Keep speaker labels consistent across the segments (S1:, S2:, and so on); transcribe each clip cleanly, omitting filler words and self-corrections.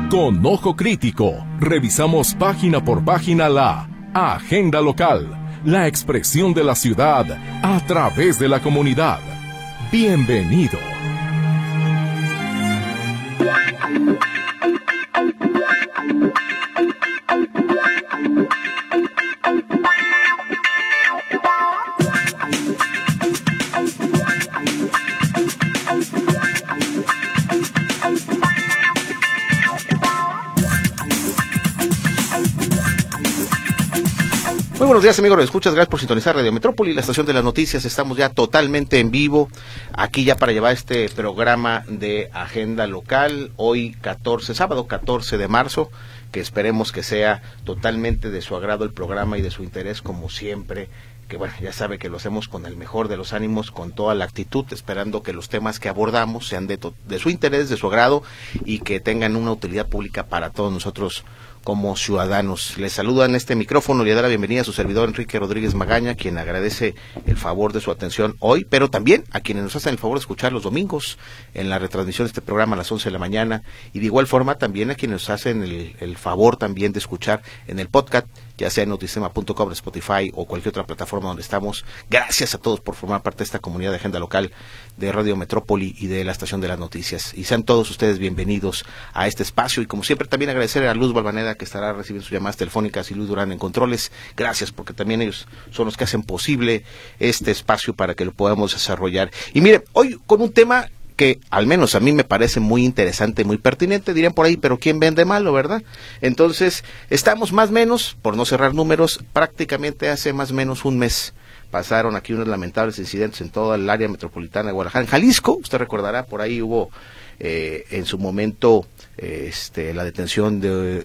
S1: Con ojo crítico, revisamos página por página la agenda local, la expresión de la ciudad a través de la comunidad. Bienvenido.
S2: Muy buenos días, amigos, escuchas, gracias por sintonizar Radio Metrópoli, la estación de las noticias. Estamos ya totalmente en vivo, aquí ya para llevar este programa de agenda local, hoy sábado 14 de marzo, que esperemos que sea totalmente de su agrado el programa y de su interés, como siempre, que bueno, ya sabe que lo hacemos con el mejor de los ánimos, con toda la actitud, esperando que los temas que abordamos sean de su interés, de su agrado, y que tengan una utilidad pública para todos nosotros como ciudadanos. Les saluda en este micrófono y le da la bienvenida a su servidor Enrique Rodríguez Magaña, quien agradece el favor de su atención hoy, pero también a quienes nos hacen el favor de escuchar los domingos en la retransmisión de este programa a las 11 de la mañana, y de igual forma también a quienes nos hacen el favor también de escuchar en el podcast, ya sea en notisema.com, Spotify o cualquier otra plataforma donde estamos. Gracias a todos por formar parte de esta comunidad de agenda local de Radio Metrópoli y de la estación de las noticias. Y sean todos ustedes bienvenidos a este espacio, y como siempre también agradecer a Luz Balvaneda, que estará recibiendo sus llamadas telefónicas, y Luis Durán en controles. Gracias, porque también ellos son los que hacen posible este espacio para que lo podamos desarrollar. Y mire, hoy con un tema que al menos a mí me parece muy interesante, muy pertinente, dirían por ahí, pero ¿quién vende malo, verdad? Entonces, estamos más o menos, por no cerrar números, prácticamente hace más o menos un mes, pasaron aquí unos lamentables incidentes en toda el área metropolitana de Guadalajara, en Jalisco. Usted recordará, por ahí hubo en su momento la detención de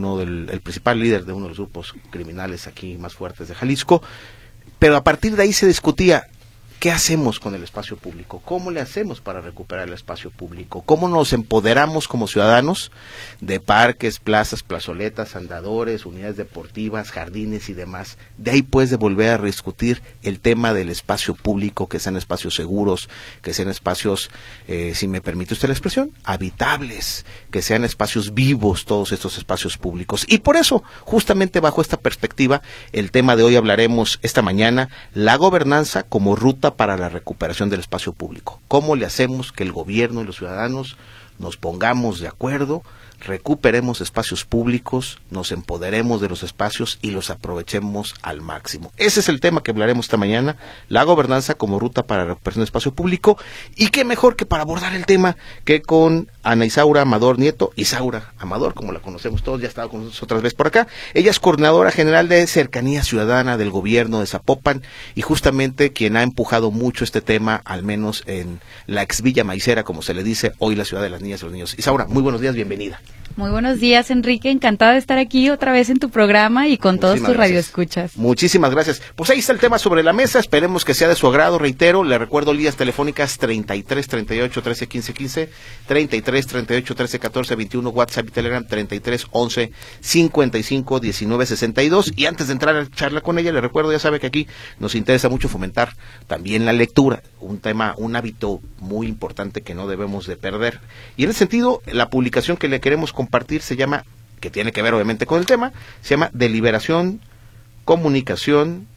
S2: el principal líder de uno de los grupos criminales aquí más fuertes de Jalisco, pero a partir de ahí se discutía, ¿qué hacemos con el espacio público? ¿Cómo le hacemos para recuperar el espacio público? ¿Cómo nos empoderamos como ciudadanos de parques, plazas, plazoletas, andadores, unidades deportivas, jardines y demás? De ahí pues de volver a rediscutir el tema del espacio público, que sean espacios seguros, que sean espacios, si me permite usted la expresión, habitables, que sean espacios vivos, todos estos espacios públicos. Y por eso, justamente bajo esta perspectiva, el tema de hoy hablaremos esta mañana, la gobernanza como ruta para la recuperación del espacio público. ¿Cómo le hacemos que el gobierno y los ciudadanos nos pongamos de acuerdo, recuperemos espacios públicos, nos empoderemos de los espacios y los aprovechemos al máximo? Ese es el tema que hablaremos esta mañana, la gobernanza como ruta para la recuperación del espacio público. Y qué mejor que para abordar el tema que con Ana Isaura Amador Nieto, Isaura Amador, como la conocemos todos, ya ha estado con nosotros otras veces por acá. Ella es coordinadora general de Cercanía Ciudadana del gobierno de Zapopan, y justamente quien ha empujado mucho este tema, al menos en la ex Villa Maicera, como se le dice, hoy la ciudad de las niñas y los niños. Isaura, muy buenos días, bienvenida.
S3: Muy buenos días, Enrique, encantada de estar aquí otra vez en tu programa y con todos tus radioescuchas.
S2: Muchísimas gracias. Pues ahí está el tema sobre la mesa, esperemos que sea de su agrado. Reitero, le recuerdo líneas telefónicas 33 38 13 15 15, 33 38 13 14 21, WhatsApp y Telegram 33 11 55 19 62. Y antes de entrar a la charla con ella, le recuerdo, ya sabe que aquí nos interesa mucho fomentar también la lectura, un tema, un hábito muy importante que no debemos de perder. Y en ese sentido, la publicación que le queremos compartir se llama, que tiene que ver obviamente con el tema, se llama Deliberación, Comunicación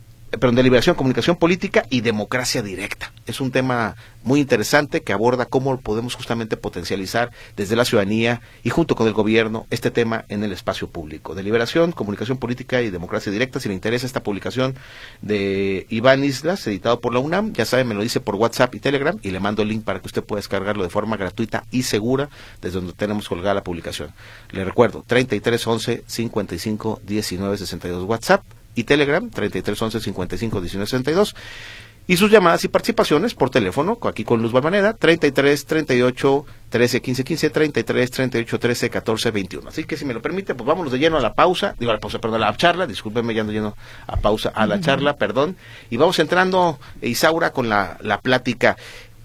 S2: Política y Democracia Directa. Es un tema muy interesante que aborda cómo podemos justamente potencializar desde la ciudadanía y junto con el gobierno este tema en el espacio público. Deliberación, Comunicación Política y Democracia Directa. Si le interesa esta publicación de Iván Islas, editado por la UNAM, ya sabe, me lo dice por WhatsApp y Telegram, y le mando el link para que usted pueda descargarlo de forma gratuita y segura desde donde tenemos colgada la publicación. Le recuerdo, 33 11 55 19 62 WhatsApp y Telegram, 33 11 55 19 62, y sus llamadas y participaciones por teléfono, aquí con Luz Balvaneda, 33 38 13 15 15, 33 38 13 14 21. Así que si me lo permite, pues vámonos de lleno a la charla, discúlpenme, ya ando lleno a la charla, perdón, y vamos entrando, Isaura, con la plática.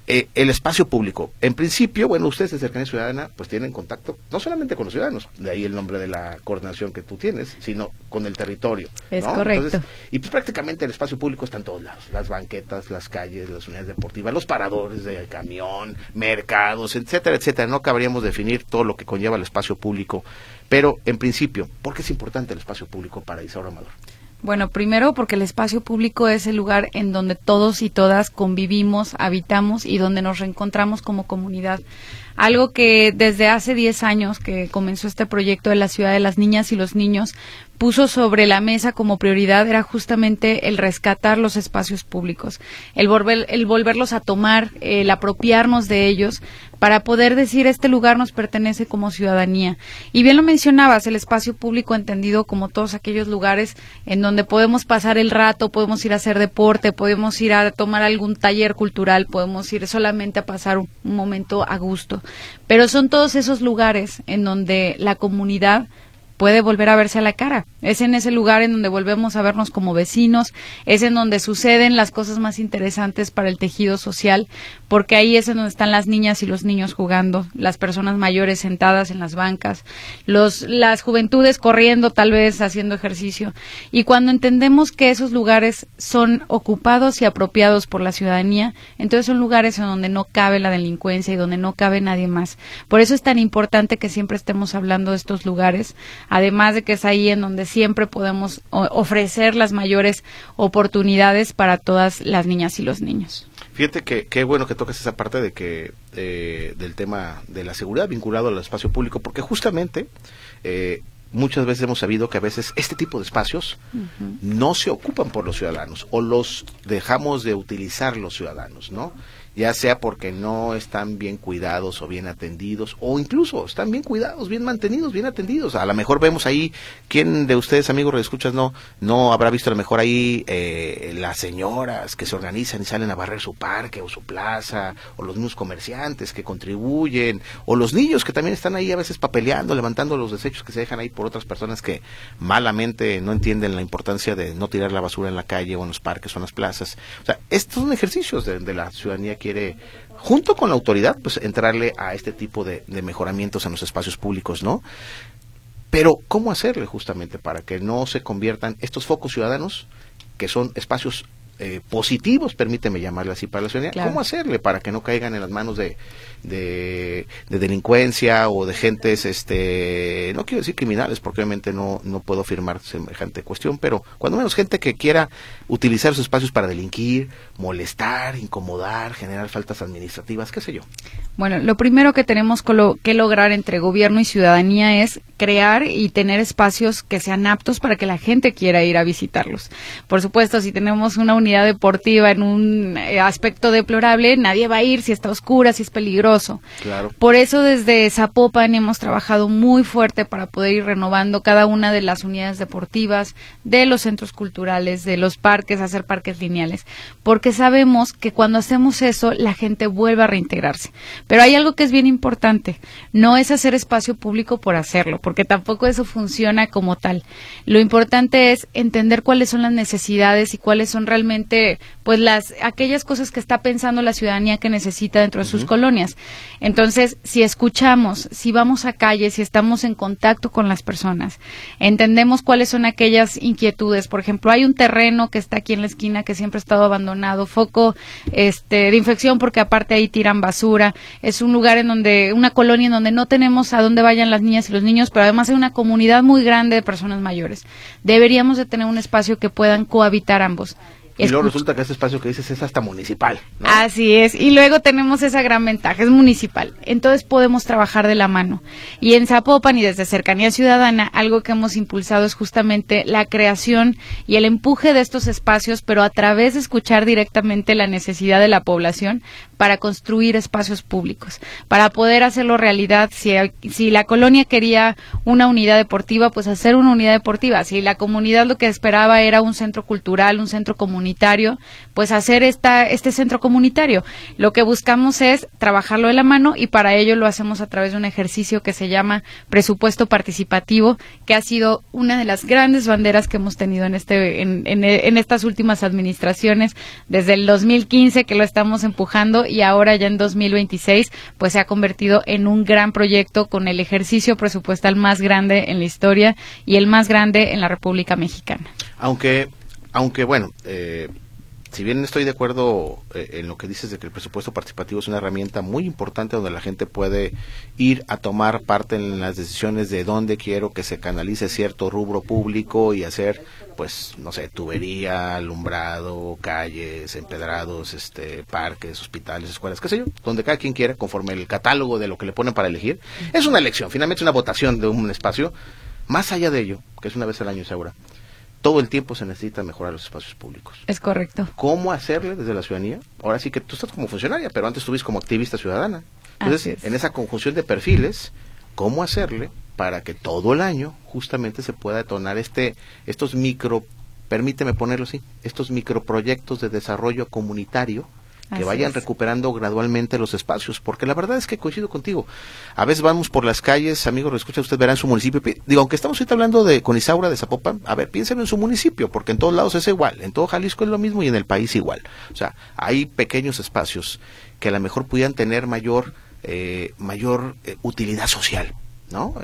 S2: El espacio público. En principio, bueno, ustedes de Cercanía Ciudadana pues tienen contacto no solamente con los ciudadanos, de ahí el nombre de la coordinación que tú tienes, sino con el territorio.
S3: Es
S2: ¿no?
S3: correcto.
S2: Entonces, y pues prácticamente el espacio público está en todos lados, las banquetas, las calles, las unidades deportivas, los paradores de camión, mercados, etcétera, etcétera. No cabríamos definir todo lo que conlleva el espacio público, pero en principio, ¿por qué es importante el espacio público para Isaura Amador?
S3: Bueno, primero porque el espacio público es el lugar en donde todos y todas convivimos, habitamos y donde nos reencontramos como comunidad. Algo que desde hace 10 años que comenzó este proyecto de la Ciudad de las Niñas y los Niños puso sobre la mesa como prioridad era justamente el rescatar los espacios públicos, el volverlos a tomar, el apropiarnos de ellos para poder decir este lugar nos pertenece como ciudadanía. Y bien lo mencionabas, el espacio público entendido como todos aquellos lugares en donde podemos pasar el rato, podemos ir a hacer deporte, podemos ir a tomar algún taller cultural, podemos ir solamente a pasar un momento a gusto. Pero son todos esos lugares en donde la comunidad puede volver a verse a la cara. Es en ese lugar en donde volvemos a vernos como vecinos, es en donde suceden las cosas más interesantes para el tejido social, porque ahí es en donde están las niñas y los niños jugando, las personas mayores sentadas en las bancas, las juventudes corriendo, tal vez haciendo ejercicio. Y cuando entendemos que esos lugares son ocupados y apropiados por la ciudadanía, entonces son lugares en donde no cabe la delincuencia y donde no cabe nadie más. Por eso es tan importante que siempre estemos hablando de estos lugares, además de que es ahí en donde siempre podemos ofrecer las mayores oportunidades para todas las niñas y los niños.
S2: Fíjate que qué bueno que tocas esa parte de que del tema de la seguridad vinculado al espacio público, porque justamente muchas veces hemos sabido que a veces este tipo de espacios no se ocupan por los ciudadanos o los dejamos de utilizar los ciudadanos, ¿no? Ya sea porque no están bien cuidados o bien atendidos, o incluso están bien cuidados, bien mantenidos, bien atendidos. A lo mejor vemos ahí, ¿quién de ustedes, amigos escuchas, no habrá visto a lo mejor ahí las señoras que se organizan y salen a barrer su parque o su plaza, o los mismos comerciantes que contribuyen, o los niños que también están ahí a veces papeleando, levantando los desechos que se dejan ahí por otras personas que malamente no entienden la importancia de no tirar la basura en la calle o en los parques o en las plazas? O sea, estos son ejercicios de la ciudadanía que quiere, junto con la autoridad, pues entrarle a este tipo de mejoramientos en los espacios públicos, ¿no? Pero, ¿cómo hacerle justamente para que no se conviertan estos focos ciudadanos, que son espacios positivos, permíteme llamarle así, para la ciudadanía? Claro. ¿Cómo hacerle para que no caigan en las manos de delincuencia o de gentes, no quiero decir criminales, porque obviamente no puedo afirmar semejante cuestión, pero cuando menos gente que quiera utilizar sus espacios para delinquir, molestar, incomodar, generar faltas administrativas, qué sé yo?
S3: Bueno, lo primero que tenemos que lograr entre gobierno y ciudadanía es crear y tener espacios que sean aptos para que la gente quiera ir a visitarlos. Por supuesto, si tenemos una unidad deportiva en un aspecto deplorable, nadie va a ir si está oscura, si es peligroso.
S2: Claro.
S3: Por eso desde Zapopan hemos trabajado muy fuerte para poder ir renovando cada una de las unidades deportivas, de los centros culturales, de los parques, hacer parques lineales, porque sabemos que cuando hacemos eso, la gente vuelve a reintegrarse. Pero hay algo que es bien importante, no es hacer espacio público por hacerlo, porque tampoco eso funciona como tal. Lo importante es entender cuáles son las necesidades y cuáles son realmente pues aquellas cosas que está pensando la ciudadanía que necesita dentro de sus colonias. Entonces, si escuchamos, si vamos a calle, si estamos en contacto con las personas, entendemos cuáles son aquellas inquietudes. Por ejemplo, hay un terreno que está aquí en la esquina que siempre ha estado abandonado, foco de infección porque aparte ahí tiran basura. Es un lugar una colonia en donde no tenemos a dónde vayan las niñas y los niños, pero además hay una comunidad muy grande de personas mayores. Deberíamos de tener un espacio que puedan cohabitar ambos.
S2: Y luego resulta que este espacio que dices es hasta municipal, ¿no?
S3: Así es, y luego tenemos esa gran ventaja, es municipal, entonces podemos trabajar de la mano. Y en Zapopan y desde Cercanía Ciudadana, algo que hemos impulsado es justamente la creación y el empuje de estos espacios, pero a través de escuchar directamente la necesidad de la población para construir espacios públicos, para poder hacerlo realidad. Si la colonia quería una unidad deportiva, pues hacer una unidad deportiva. Si la comunidad lo que esperaba era un centro cultural, un centro comunitario, comunitario, pues hacer este centro comunitario. Lo que buscamos es trabajarlo de la mano y para ello lo hacemos a través de un ejercicio que se llama presupuesto participativo, que ha sido una de las grandes banderas que hemos tenido en estas últimas administraciones, desde el 2015 que lo estamos empujando y ahora ya en 2026 pues se ha convertido en un gran proyecto con el ejercicio presupuestal más grande en la historia y el más grande en la República Mexicana.
S2: Aunque bueno, si bien estoy de acuerdo en lo que dices de que el presupuesto participativo es una herramienta muy importante donde la gente puede ir a tomar parte en las decisiones de dónde quiero que se canalice cierto rubro público y hacer, pues, no sé, tubería, alumbrado, calles, empedrados, parques, hospitales, escuelas, qué sé yo, donde cada quien quiera, conforme el catálogo de lo que le ponen para elegir. Es una elección, finalmente es una votación de un espacio. Más allá de ello, que es una vez al año, Isaura, todo el tiempo se necesita mejorar los espacios públicos.
S3: Es correcto.
S2: ¿Cómo hacerle desde la ciudadanía? Ahora sí que tú estás como funcionaria, pero antes estuviste como activista ciudadana. Entonces, en esa conjunción de perfiles, ¿cómo hacerle para que todo el año justamente se pueda detonar estos permíteme ponerlo así, estos microproyectos de desarrollo comunitario que vayan recuperando gradualmente los espacios? Porque la verdad es que coincido contigo. A veces vamos por las calles, amigos, lo escucha usted, verá en su municipio. Digo, aunque estamos ahorita hablando con Isaura de Zapopan, a ver, piénselo en su municipio, porque en todos lados es igual, en todo Jalisco es lo mismo y en el país igual. O sea, hay pequeños espacios que a lo mejor pudieran tener mayor utilidad social, ¿no?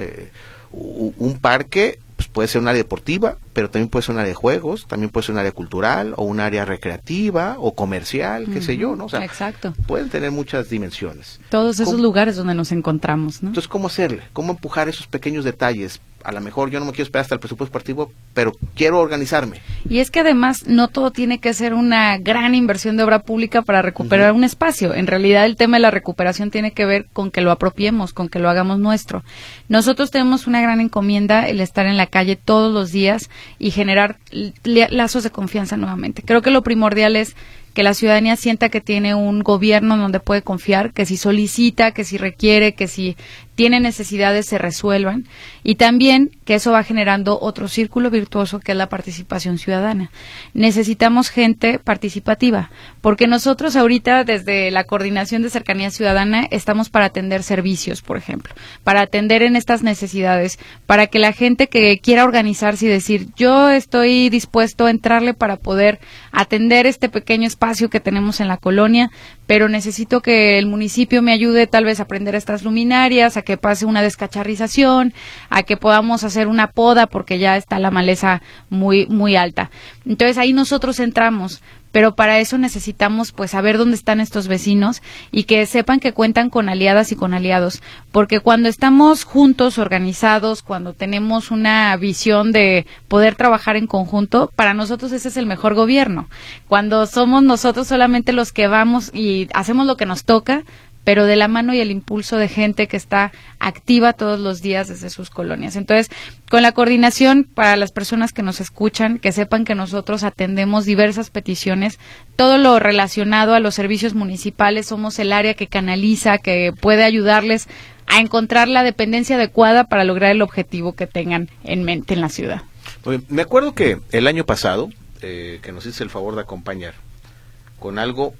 S2: Un parque pues puede ser un área deportiva, pero también puede ser un área de juegos, también puede ser un área cultural o un área recreativa o comercial, qué sé yo, ¿no? O sea,
S3: exacto.
S2: Pueden tener muchas dimensiones.
S3: Todos esos lugares donde nos encontramos, ¿no?
S2: Entonces, ¿cómo hacerle? ¿Cómo empujar esos pequeños detalles? A lo mejor yo no me quiero esperar hasta el presupuesto participativo, pero quiero organizarme.
S3: Y es que además no todo tiene que ser una gran inversión de obra pública para recuperar un espacio. En realidad el tema de la recuperación tiene que ver con que lo apropiemos, con que lo hagamos nuestro. Nosotros tenemos una gran encomienda, el estar en la calle todos los días y generar lazos de confianza nuevamente. Creo que lo primordial es que la ciudadanía sienta que tiene un gobierno donde puede confiar, que si solicita, que si requiere, que si tiene necesidades se resuelvan, y también que eso va generando otro círculo virtuoso que es la participación ciudadana. Necesitamos gente participativa, porque nosotros ahorita desde la Coordinación de Cercanía Ciudadana estamos para atender servicios, por ejemplo, para atender en estas necesidades, para que la gente que quiera organizarse y decir, yo estoy dispuesto a entrarle para poder atender este pequeño espacio que tenemos en la colonia, pero necesito que el municipio me ayude tal vez a prender estas luminarias, a que pase una descacharrización, a que podamos hacer una poda porque ya está la maleza muy, muy alta. Entonces ahí nosotros entramos, pero para eso necesitamos pues saber dónde están estos vecinos y que sepan que cuentan con aliadas y con aliados, porque cuando estamos juntos, organizados, cuando tenemos una visión de poder trabajar en conjunto, para nosotros ese es el mejor gobierno. Cuando somos nosotros solamente los que vamos y hacemos lo que nos toca, pero de la mano y el impulso de gente que está activa todos los días desde sus colonias. Entonces, con la coordinación, para las personas que nos escuchan, que sepan que nosotros atendemos diversas peticiones, todo lo relacionado a los servicios municipales, somos el área que canaliza, que puede ayudarles a encontrar la dependencia adecuada para lograr el objetivo que tengan en mente en la ciudad.
S2: Oye, me acuerdo que el año pasado, que nos hiciste el favor de acompañar con algo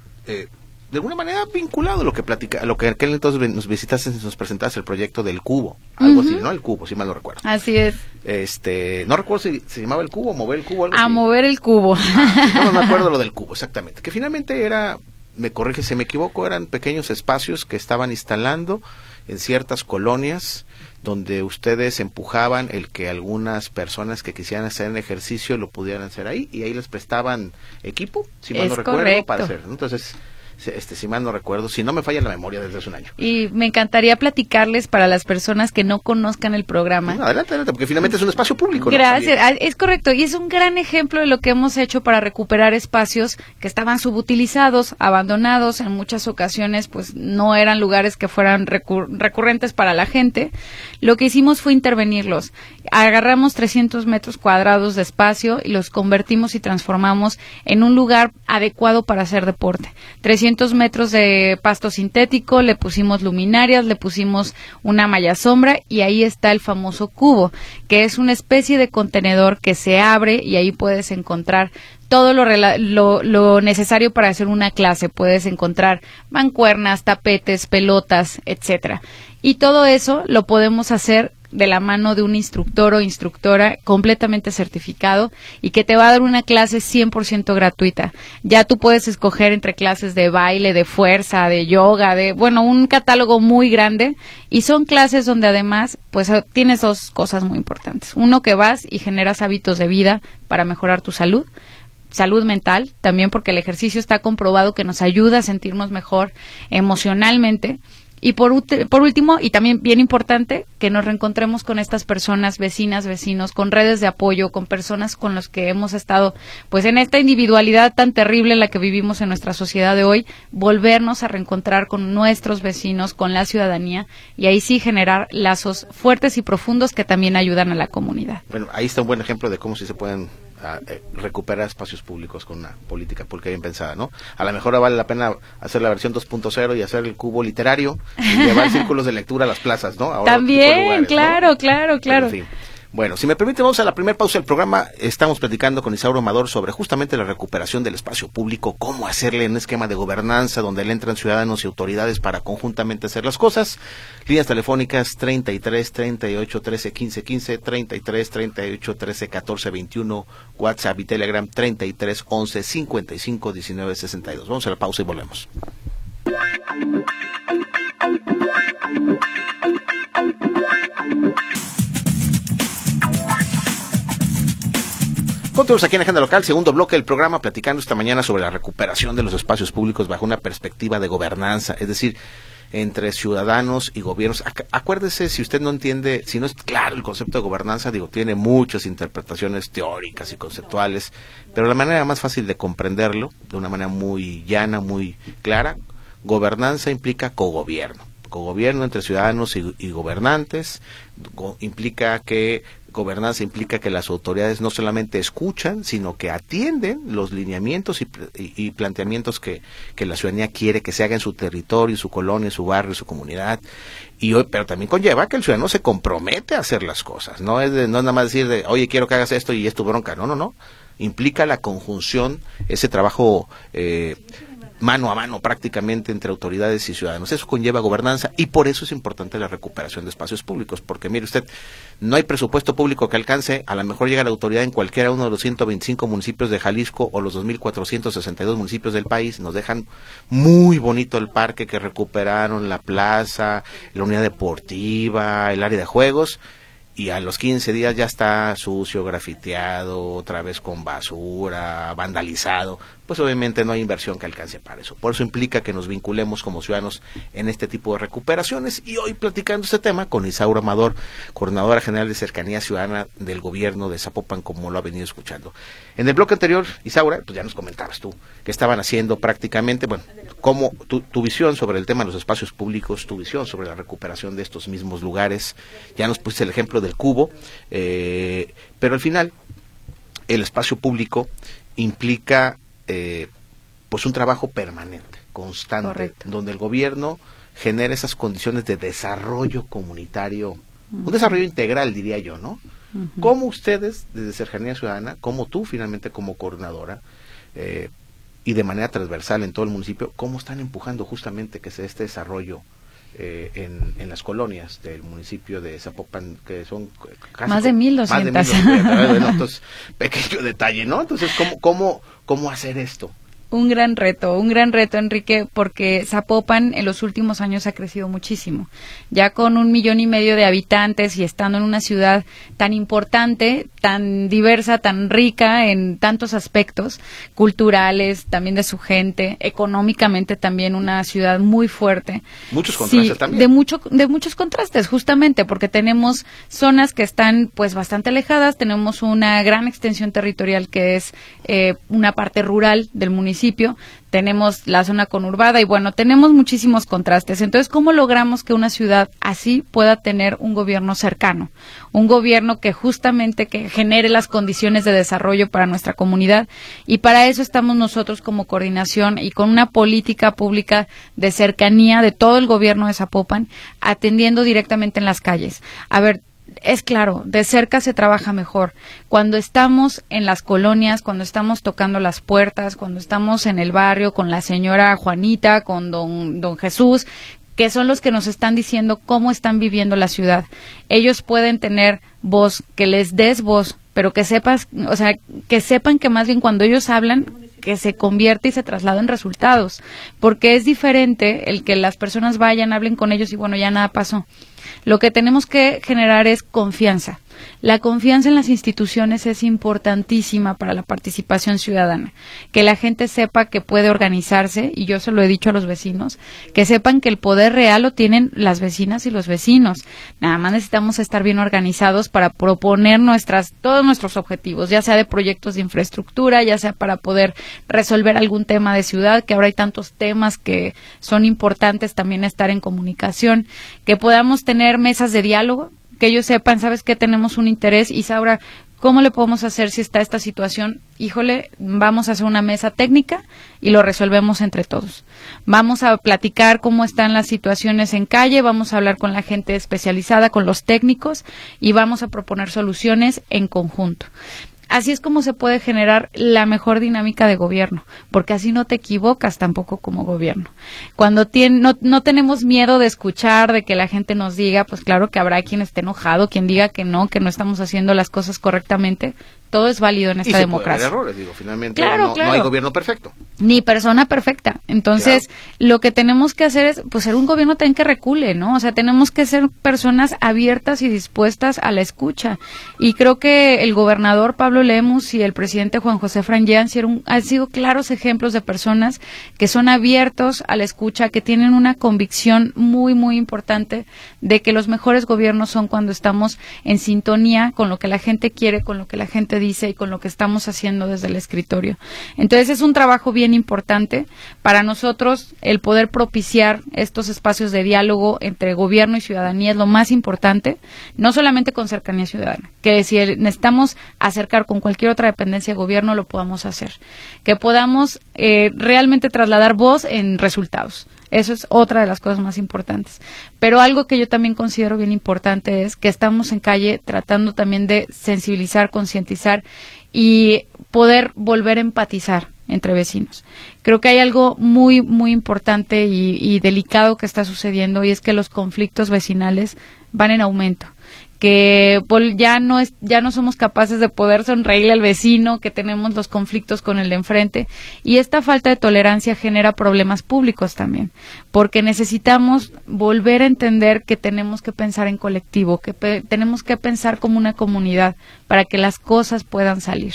S2: de alguna manera vinculado a lo que aquel entonces nos visitaste, nos presentaste el proyecto del Cubo, algo así, ¿no? El Cubo, si mal no recuerdo.
S3: Así es.
S2: No recuerdo si se llamaba el Cubo, mover el Cubo, algo
S3: así. Mover el Cubo.
S2: No me acuerdo lo del Cubo, exactamente. Que finalmente era, me corrige si me equivoco, eran pequeños espacios que estaban instalando en ciertas colonias donde ustedes empujaban el que algunas personas que quisieran hacer un ejercicio lo pudieran hacer ahí, y ahí les prestaban equipo, si mal no recuerdo,
S3: correcto.
S2: para hacer, ¿no? Entonces, si mal no recuerdo, si no me falla la memoria, desde hace un año.
S3: Y me encantaría platicarles para las personas que no conozcan el programa.
S2: No, adelante, porque finalmente es un espacio público.
S3: Gracias, ¿no? Es correcto, y es un gran ejemplo de lo que hemos hecho para recuperar espacios que estaban subutilizados, abandonados, en muchas ocasiones pues no eran lugares que fueran recurrentes para la gente. Lo que hicimos fue intervenirlos. Agarramos 300 metros cuadrados de espacio y los convertimos y transformamos en un lugar adecuado para hacer deporte. 300 200 metros de pasto sintético, le pusimos luminarias, le pusimos una malla sombra y ahí está el famoso cubo, que es una especie de contenedor que se abre y ahí puedes encontrar todo lo necesario para hacer una clase. Puedes encontrar mancuernas, tapetes, pelotas, etcétera. Y todo eso lo podemos hacer de la mano de un instructor o instructora completamente certificado y que te va a dar una clase 100% gratuita. Ya tú puedes escoger entre clases de baile, de fuerza, de yoga, un catálogo muy grande, y son clases donde además pues tienes dos cosas muy importantes. Uno, que vas y generas hábitos de vida para mejorar tu salud mental, también porque el ejercicio está comprobado que nos ayuda a sentirnos mejor emocionalmente. Y por último, y también bien importante, que nos reencontremos con estas personas, vecinas, vecinos, con redes de apoyo, con personas con las que hemos estado, pues en esta individualidad tan terrible en la que vivimos en nuestra sociedad de hoy, volvernos a reencontrar con nuestros vecinos, con la ciudadanía, y ahí sí generar lazos fuertes y profundos que también ayudan a la comunidad.
S2: Bueno, ahí está un buen ejemplo de cómo sí se pueden recuperar espacios públicos con una política pública bien pensada, ¿no? A lo mejor vale la pena hacer la versión 2.0 y hacer el cubo literario y llevar círculos de lectura a las plazas, ¿no? Ahora
S3: también, lugares, claro, ¿no? Claro.
S2: Pero, en fin. Bueno, si me permite, vamos a la primera pausa del programa. Estamos platicando con Isauro Amador sobre justamente la recuperación del espacio público, cómo hacerle un esquema de gobernanza donde le entran ciudadanos y autoridades para conjuntamente hacer las cosas. Líneas telefónicas 33 38 13 15 15, 33 38 13 14 21, WhatsApp y Telegram 33 11 55 19 62. Vamos a la pausa y volvemos. Continuamos aquí en Agenda Local, segundo bloque del programa, platicando esta mañana sobre la recuperación de los espacios públicos bajo una perspectiva de gobernanza, es decir, entre ciudadanos y gobiernos. Acuérdese, si usted no entiende, si no es claro el concepto de gobernanza, tiene muchas interpretaciones teóricas y conceptuales, pero la manera más fácil de comprenderlo, de una manera muy llana, muy clara, gobernanza implica cogobierno entre ciudadanos y gobernantes. Gobernanza implica que las autoridades no solamente escuchan, sino que atienden los lineamientos y planteamientos que la ciudadanía quiere que se haga en su territorio, su colonia, su barrio, su comunidad. Pero también conlleva que el ciudadano se compromete a hacer las cosas. No es nada más decir oye, quiero que hagas esto y es tu bronca. No. Implica la conjunción, ese trabajo mano a mano prácticamente entre autoridades y ciudadanos. Eso conlleva gobernanza y por eso es importante la recuperación de espacios públicos, porque mire usted, no hay presupuesto público que alcance, a lo mejor llega la autoridad en cualquiera uno de los 125 municipios de Jalisco o los 2.462 municipios del país, nos dejan muy bonito el parque que recuperaron, la plaza, la unidad deportiva, el área de juegos, y a los 15 días ya está sucio, grafiteado, otra vez con basura, vandalizado. Pues obviamente no hay inversión que alcance para eso. Por eso implica que nos vinculemos como ciudadanos en este tipo de recuperaciones. Y hoy platicando este tema con Isauro Amador, coordinadora general de Cercanía Ciudadana del gobierno de Zapopan, como lo ha venido escuchando. En el bloque anterior, Isaura, pues ya nos comentabas tú que estaban haciendo prácticamente, cómo tu visión sobre el tema de los espacios públicos, tu visión sobre la recuperación de estos mismos lugares. Ya nos pusiste el ejemplo del cubo, pero al final el espacio público implica pues un trabajo permanente, constante, correcto, donde el gobierno genera esas condiciones de desarrollo comunitario, un desarrollo integral, diría yo, ¿no? ¿Cómo ustedes, desde Cercanía Ciudadana, como tú finalmente como coordinadora, y de manera transversal en todo el municipio, cómo están empujando justamente que se dé este desarrollo en las colonias del municipio de Zapopan, que son casi
S3: más de 1,200.
S2: Bueno, entonces, pequeño detalle, ¿no? Entonces, ¿cómo hacer esto?
S3: Un gran reto, Enrique, porque Zapopan en los últimos años ha crecido muchísimo. Ya con 1,5 millones de habitantes y estando en una ciudad tan importante, tan diversa, tan rica en tantos aspectos culturales, también de su gente, económicamente también una ciudad muy fuerte.
S2: Muchos contrastes también.
S3: De muchos contrastes, justamente, porque tenemos zonas que están pues bastante alejadas, tenemos una gran extensión territorial que es una parte rural del municipio, municipio, tenemos la zona conurbada y bueno, tenemos muchísimos contrastes. Entonces, ¿cómo logramos que una ciudad así pueda tener un gobierno cercano? Un gobierno que justamente que genere las condiciones de desarrollo para nuestra comunidad, y para eso estamos nosotros como coordinación y con una política pública de cercanía de todo el gobierno de Zapopan, atendiendo directamente en las calles. A ver, es claro, de cerca se trabaja mejor. Cuando estamos en las colonias, cuando estamos tocando las puertas, cuando estamos en el barrio con la señora Juanita, con don Jesús, que son los que nos están diciendo cómo están viviendo la ciudad. Ellos pueden tener voz, que les des voz, pero que sepas, o sea, que sepan que más bien cuando ellos hablan, que se convierte y se traslada en resultados, porque es diferente el que las personas vayan, hablen con ellos y bueno, ya nada pasó. Lo que tenemos que generar es confianza. La confianza en las instituciones es importantísima para la participación ciudadana. Que la gente sepa que puede organizarse, y yo se lo he dicho a los vecinos, que sepan que el poder real lo tienen las vecinas y los vecinos. Nada más necesitamos estar bien organizados para proponer todos nuestros objetivos, ya sea de proyectos de infraestructura, ya sea para poder resolver algún tema de ciudad, que ahora hay tantos temas que son importantes también estar en comunicación, que podamos tener mesas de diálogo, que ellos sepan, ¿sabes qué? Tenemos un interés y Saura, ¿cómo le podemos hacer si está esta situación? Híjole, vamos a hacer una mesa técnica y lo resolvemos entre todos. Vamos a platicar cómo están las situaciones en calle, vamos a hablar con la gente especializada, con los técnicos y vamos a proponer soluciones en conjunto. Así es como se puede generar la mejor dinámica de gobierno, porque así no te equivocas tampoco como gobierno. Cuando no tenemos miedo de escuchar, de que la gente nos diga, pues claro que habrá quien esté enojado, quien diga que no estamos haciendo las cosas correctamente. Todo es válido en esta democracia.
S2: Puede haber errores, finalmente
S3: claro.
S2: No hay gobierno perfecto.
S3: Ni persona perfecta. Entonces, lo que tenemos que hacer es, pues, ser un gobierno también que recule, ¿no? O sea, tenemos que ser personas abiertas y dispuestas a la escucha. Y creo que el gobernador Pablo Lemus y el presidente Juan José Frangé han sido claros ejemplos de personas que son abiertos a la escucha, que tienen una convicción muy, muy importante de que los mejores gobiernos son cuando estamos en sintonía con lo que la gente quiere, con lo que la gente dice y con lo que estamos haciendo desde el escritorio. Entonces es un trabajo bien importante para nosotros. El poder propiciar estos espacios de diálogo entre gobierno y ciudadanía es lo más importante, no solamente con cercanía ciudadana, que si necesitamos acercar con cualquier otra dependencia de gobierno lo podamos hacer, que podamos realmente trasladar voz en resultados. Eso es otra de las cosas más importantes. Pero algo que yo también considero bien importante es que estamos en calle tratando también de sensibilizar, concientizar y poder volver a empatizar entre vecinos. Creo que hay algo muy, muy importante y delicado que está sucediendo, y es que los conflictos vecinales van en aumento. Que ya no somos capaces de poder sonreírle al vecino, que tenemos los conflictos con el de enfrente, y esta falta de tolerancia genera problemas públicos también, porque necesitamos volver a entender que tenemos que pensar en colectivo, que tenemos que pensar como una comunidad para que las cosas puedan salir.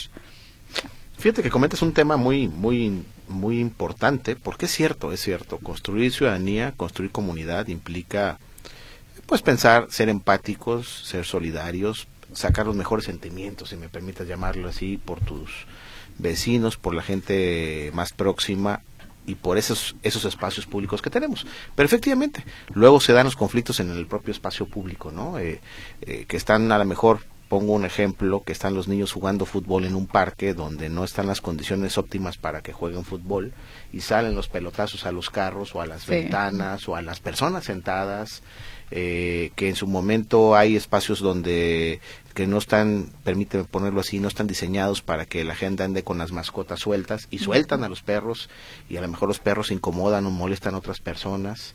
S2: Fíjate que comentas un tema muy, muy, muy importante, porque es cierto, construir ciudadanía, construir comunidad implica pues pensar, ser empáticos, ser solidarios, sacar los mejores sentimientos, si me permitas llamarlo así, por tus vecinos, por la gente más próxima y por esos espacios públicos que tenemos. Pero efectivamente, luego se dan los conflictos en el propio espacio público, ¿no? Que están a lo mejor, pongo un ejemplo, que están los niños jugando fútbol en un parque donde no están las condiciones óptimas para que jueguen fútbol y salen los pelotazos a los carros o a las ventanas o a las personas sentadas. Que en su momento hay espacios donde que no están, permíteme ponerlo así, no están diseñados para que la gente ande con las mascotas sueltas y sueltan a los perros, y a lo mejor los perros incomodan o molestan a otras personas.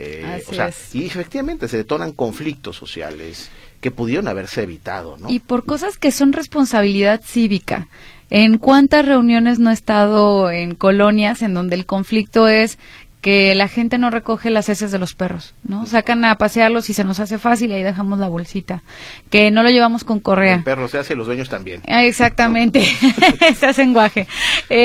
S2: Y efectivamente se detonan conflictos sociales que pudieron haberse evitado, ¿no?
S3: Y por cosas que son responsabilidad cívica. ¿En cuántas reuniones no he estado en colonias en donde el conflicto es que la gente no recoge las heces de los perros, ¿no? Sacan a pasearlos y se nos hace fácil y ahí dejamos la bolsita. Que no lo llevamos con correa.
S2: El perro se hace, los dueños también.
S3: Exactamente, se hacen guaje.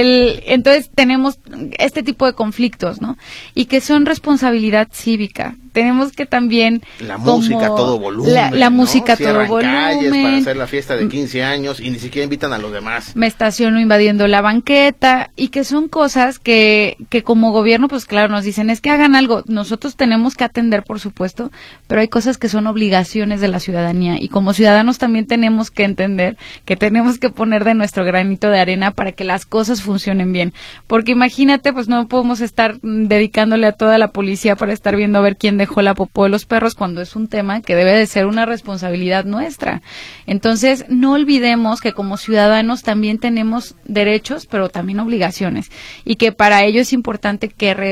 S3: Entonces tenemos este tipo de conflictos, ¿no? Y que son responsabilidad cívica. tenemos que también...
S2: La música a todo volumen,
S3: la música a todo
S2: calles
S3: volumen.
S2: para hacer la fiesta de 15 años y ni siquiera invitan a los demás.
S3: Me estaciono invadiendo la banqueta, y que son cosas que como gobierno, pues claro, nos dicen, es que hagan algo. Nosotros tenemos que atender, por supuesto, pero hay cosas que son obligaciones de la ciudadanía, y como ciudadanos también tenemos que entender que tenemos que poner de nuestro granito de arena para que las cosas funcionen bien. Porque imagínate, pues no podemos estar dedicándole a toda la policía para estar viendo a ver quién dejó la popó de los perros, cuando es un tema que debe de ser una responsabilidad nuestra. Entonces, no olvidemos que como ciudadanos también tenemos derechos, pero también obligaciones, y que para ello es importante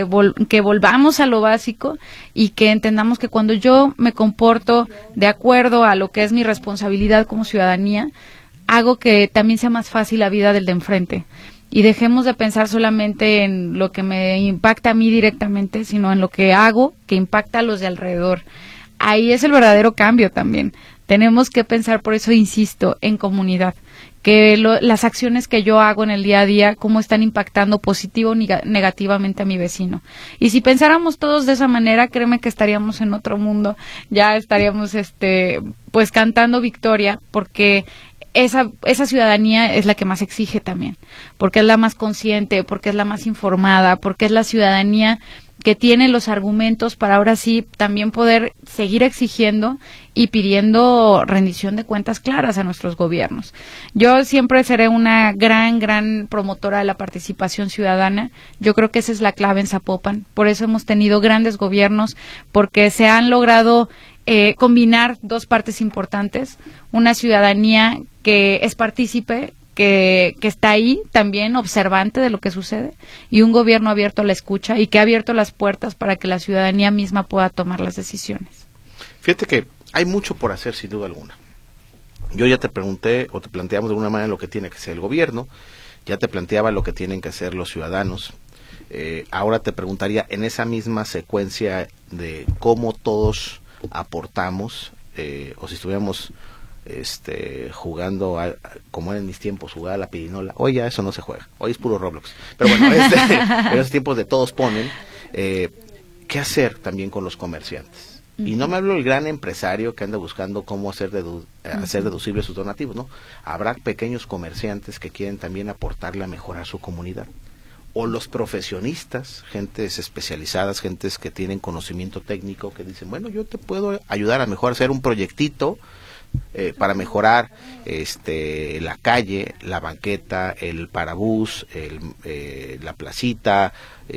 S3: que volvamos a lo básico, y que entendamos que cuando yo me comporto de acuerdo a lo que es mi responsabilidad como ciudadanía, hago que también sea más fácil la vida del de enfrente. Y dejemos de pensar solamente en lo que me impacta a mí directamente, sino en lo que hago que impacta a los de alrededor. Ahí es el verdadero cambio también. Tenemos que pensar, por eso insisto, en comunidad, que las acciones que yo hago en el día a día, cómo están impactando positivo o negativamente a mi vecino. Y si pensáramos todos de esa manera, créeme que estaríamos en otro mundo, ya estaríamos pues cantando victoria, porque esa ciudadanía es la que más exige también, porque es la más consciente, porque es la más informada, porque es la ciudadanía que tiene los argumentos para ahora sí también poder seguir exigiendo y pidiendo rendición de cuentas claras a nuestros gobiernos. Yo siempre seré una gran promotora de la participación ciudadana. Yo creo que esa es la clave en Zapopan. Por eso hemos tenido grandes gobiernos, porque se han logrado combinar dos partes importantes: una ciudadanía que es partícipe, que está ahí también observante de lo que sucede, y un gobierno abierto a la escucha y que ha abierto las puertas para que la ciudadanía misma pueda tomar las decisiones.
S2: Fíjate que hay mucho por hacer, sin duda alguna. Yo ya te pregunté, o te planteamos de alguna manera lo que tiene que hacer el gobierno, ya te planteaba lo que tienen que hacer los ciudadanos. Ahora te preguntaría, en esa misma secuencia de cómo todos aportamos, o si estuviéramos jugando como en mis tiempos, jugaba a la pirinola. Hoy ya eso no se juega, hoy es puro Roblox, pero bueno, en esos tiempos de todos ponen. ¿Qué hacer también con los comerciantes? Y no me hablo del gran empresario que anda buscando cómo hacer deducibles sus donativos, ¿no? Habrá pequeños comerciantes que quieren también aportarle a mejorar su comunidad, o los profesionistas, gentes especializadas, gentes que tienen conocimiento técnico, que dicen, bueno, yo te puedo ayudar a mejor hacer un proyectito para mejorar la calle, la banqueta, el parabús, la placita,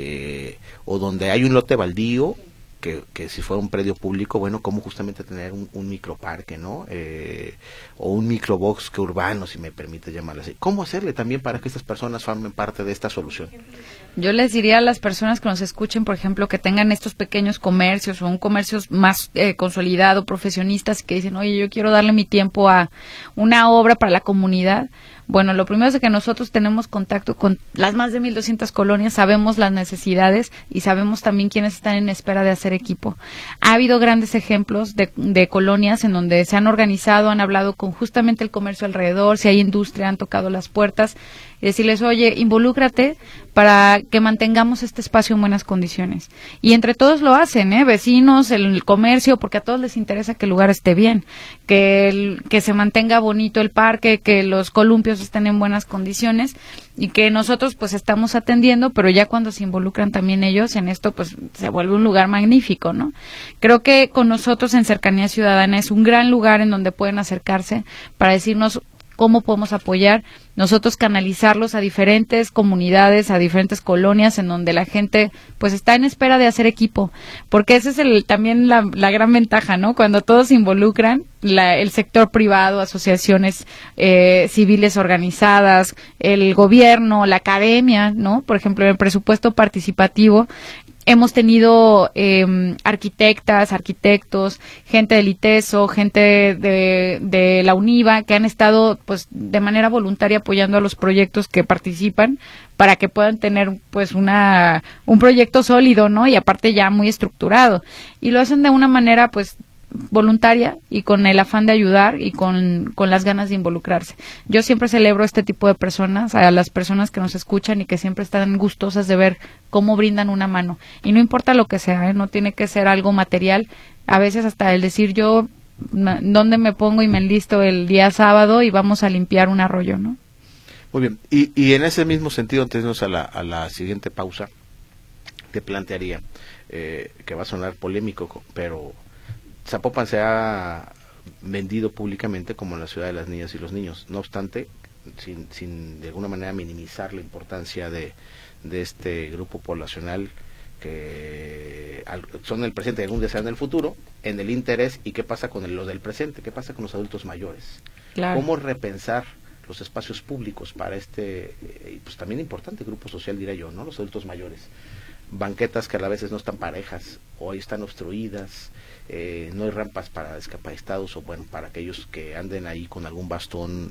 S2: o donde hay un lote baldío, que si fuera un predio público, bueno, cómo justamente tener un microparque, ¿no? O un microbosque urbano, si me permite llamarlo así. ¿Cómo hacerle también para que estas personas formen parte de esta solución?
S3: Yo les diría a las personas que nos escuchen, por ejemplo, que tengan estos pequeños comercios o un comercio más consolidado, profesionistas, que dicen, oye, yo quiero darle mi tiempo a una obra para la comunidad. Bueno, lo primero es que nosotros tenemos contacto con las más de 1,200 colonias, sabemos las necesidades y sabemos también quiénes están en espera de hacer equipo. Ha habido grandes ejemplos de colonias en donde se han organizado, han hablado con justamente el comercio alrededor, si hay industria, han tocado las puertas y decirles, oye, involúcrate para que mantengamos este espacio en buenas condiciones. Y entre todos lo hacen, vecinos, el comercio, porque a todos les interesa que el lugar esté bien, que se mantenga bonito el parque, que los columpios estén en buenas condiciones, y que nosotros pues estamos atendiendo, pero ya cuando se involucran también ellos en esto, pues se vuelve un lugar magnífico, ¿no? Creo que con nosotros en Cercanía Ciudadana es un gran lugar en donde pueden acercarse para decirnos cómo podemos apoyar, nosotros canalizarlos a diferentes comunidades, a diferentes colonias en donde la gente pues está en espera de hacer equipo, porque ese es también la gran ventaja, ¿no? Cuando todos se involucran, el sector privado, asociaciones civiles organizadas, el gobierno, la academia, ¿no? Por ejemplo, el presupuesto participativo, hemos tenido arquitectas, arquitectos, gente del ITESO, gente de la UNIVA, que han estado pues de manera voluntaria apoyando a los proyectos que participan para que puedan tener pues un proyecto sólido, ¿no? Y aparte ya muy estructurado. Y lo hacen de una manera pues voluntaria y con el afán de ayudar y con las ganas de involucrarse. Yo siempre celebro este tipo de personas, a las personas que nos escuchan y que siempre están gustosas de ver cómo brindan una mano. Y no importa lo que sea, no tiene que ser algo material. A veces hasta el decir yo, ¿dónde me pongo y me enlisto el día sábado y vamos a limpiar un arroyo, ¿no?
S2: Muy bien. Y en ese mismo sentido, antes de irnos a la siguiente pausa, te plantearía, que va a sonar polémico, pero Zapopan se ha vendido públicamente como la ciudad de las niñas y los niños. No obstante, sin de alguna manera minimizar la importancia de este grupo poblacional que son el presente y algún día serán el futuro, en el interés. ¿Y qué pasa con lo del presente? ¿Qué pasa con los adultos mayores?
S3: Claro.
S2: ¿Cómo repensar los espacios públicos para pues también importante grupo social, diría yo, ¿no? Los adultos mayores. Banquetas que a veces no están parejas, o ahí están obstruidas, no hay rampas para discapacitados, o bueno, para aquellos que anden ahí con algún bastón,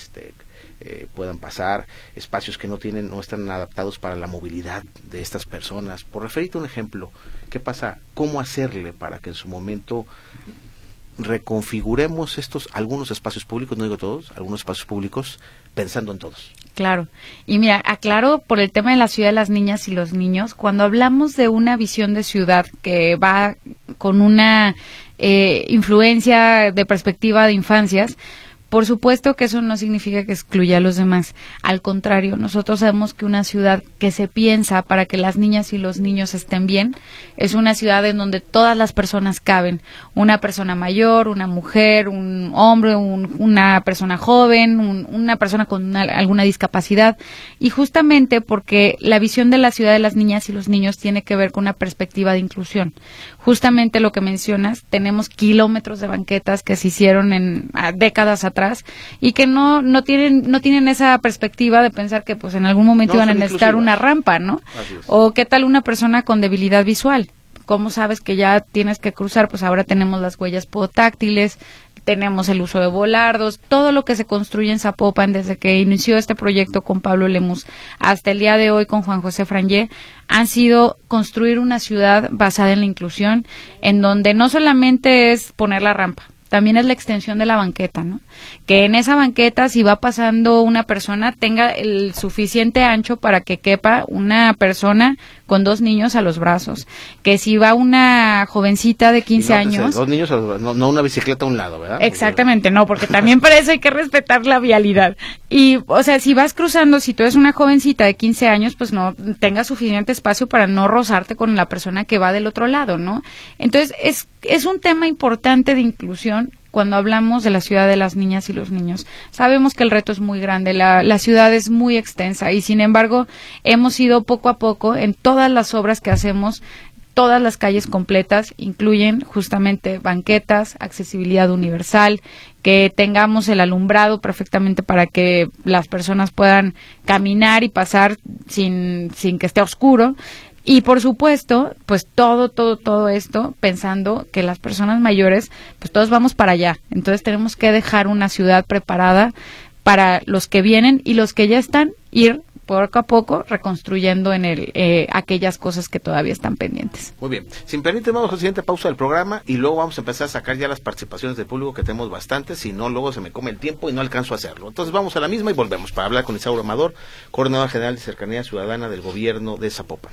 S2: puedan pasar, espacios que no están adaptados para la movilidad de estas personas. Por referirte a un ejemplo, ¿qué pasa? ¿Cómo hacerle para que en su momento reconfiguremos algunos espacios públicos, no digo todos, algunos espacios públicos, pensando en todos?
S3: Claro. Y mira, aclaro por el tema de la ciudad de las niñas y los niños, cuando hablamos de una visión de ciudad que va con una influencia de perspectiva de infancias, por supuesto que eso no significa que excluya a los demás. Al contrario, nosotros sabemos que una ciudad que se piensa para que las niñas y los niños estén bien es una ciudad en donde todas las personas caben. Una persona mayor, una mujer, un hombre, una persona joven, una persona con alguna discapacidad. Y justamente porque la visión de la ciudad de las niñas y los niños tiene que ver con una perspectiva de inclusión. Justamente lo que mencionas, tenemos kilómetros de banquetas que se hicieron en décadas atrás y que no tienen esa perspectiva de pensar que pues en algún momento iban a necesitar una rampa, ¿no? O qué tal una persona con debilidad visual. ¿Cómo sabes que ya tienes que cruzar? Pues ahora tenemos las huellas podotáctiles, tenemos el uso de volardos, todo lo que se construye en Zapopan desde que inició este proyecto con Pablo Lemus hasta el día de hoy con Juan José Frangé, han sido construir una ciudad basada en la inclusión, en donde no solamente es poner la rampa, también es la extensión de la banqueta, ¿no? Que en esa banqueta, si va pasando una persona, tenga el suficiente ancho para que quepa una persona con 2 niños a los brazos. Que si va una jovencita de 15 años...
S2: 2 niños, no una bicicleta a un lado, ¿verdad?
S3: Exactamente, no, porque también para eso hay que respetar la vialidad. Y, o sea, si vas cruzando, si tú eres una jovencita de 15 años, pues no tengas suficiente espacio para no rozarte con la persona que va del otro lado, ¿no? Entonces, es un tema importante de inclusión cuando hablamos de la ciudad de las niñas y los niños. Sabemos que el reto es muy grande, la ciudad es muy extensa y sin embargo hemos ido poco a poco en todas las obras que hacemos. Todas las calles completas incluyen justamente banquetas, accesibilidad universal, que tengamos el alumbrado perfectamente para que las personas puedan caminar y pasar sin que esté oscuro. Y por supuesto, pues todo esto pensando que las personas mayores, pues todos vamos para allá. Entonces tenemos que dejar una ciudad preparada para los que vienen y los que ya están, ir poco a poco reconstruyendo en aquellas cosas que todavía están pendientes.
S2: Muy bien. Sin permitir, vamos a la siguiente pausa del programa y luego vamos a empezar a sacar ya las participaciones del público, que tenemos bastantes, si no luego se me come el tiempo y no alcanzo a hacerlo. Entonces vamos a la misma y volvemos para hablar con Isauro Amador, Coordinador General de Cercanía Ciudadana del Gobierno de Zapopan.